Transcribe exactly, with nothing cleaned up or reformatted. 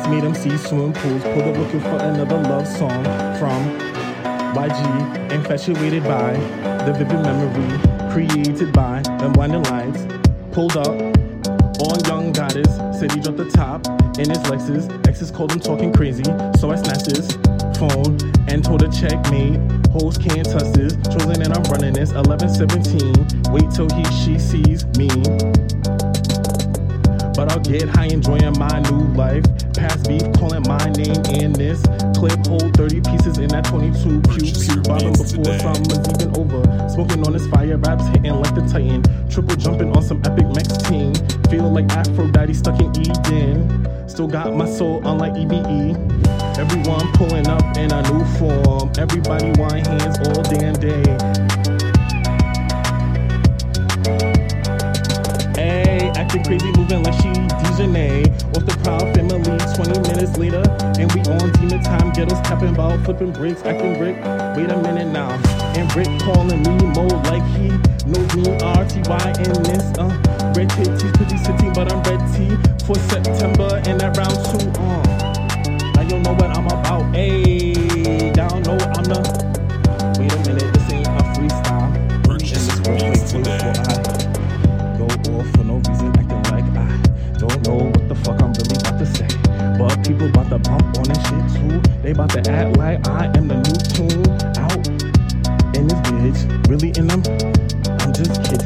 Just made him see swimming pools. Pulled up looking for another love song from Y G. Infatuated by the vivid memory created by them blinding lights. Pulled up on young goddess. Said he dropped the top in his Lexus. Exes called him talking crazy. So I snatched his phone and told her checkmate. Hoes can't touch this. Chosen and I'm running this. eleven seventeen. Wait till he, she sees me. But I'll get high enjoying my new life. Past beef calling my name in this clip. Hold thirty pieces in that twenty-two. Pew pew. Bobbing before summer's even over. Smoking on this fire. Raps hitting like the Titan. Triple jumping on some epic Mex team. Feel like Aphrodite stuck in Eden. Still got my soul unlike E B E. Everyone pulling up in a new form. Everybody want hands all damn day. Hey, acting crazy, moving like she Dijonay. Off the Proud Family, twenty minutes later, and we on demon time. Ghettos tapping about, flipping bricks, acting Rick. Wait a minute now, and Rick calling me mode like he knows me. R T Y in this, uh, red titties, pretty sitting, but I'm red T for September and that round two. Uh, now you know what I'm about. Ayy, y'all know I'm the. Wait a minute, this ain't a freestyle. Purchase your beats today. Go off for no reason, acting like I don't know what the fuck I'm really about to say. But people about to bump on this shit too. They about to act like I am the new tune. Out in this bitch, really in them. I'm just kidding.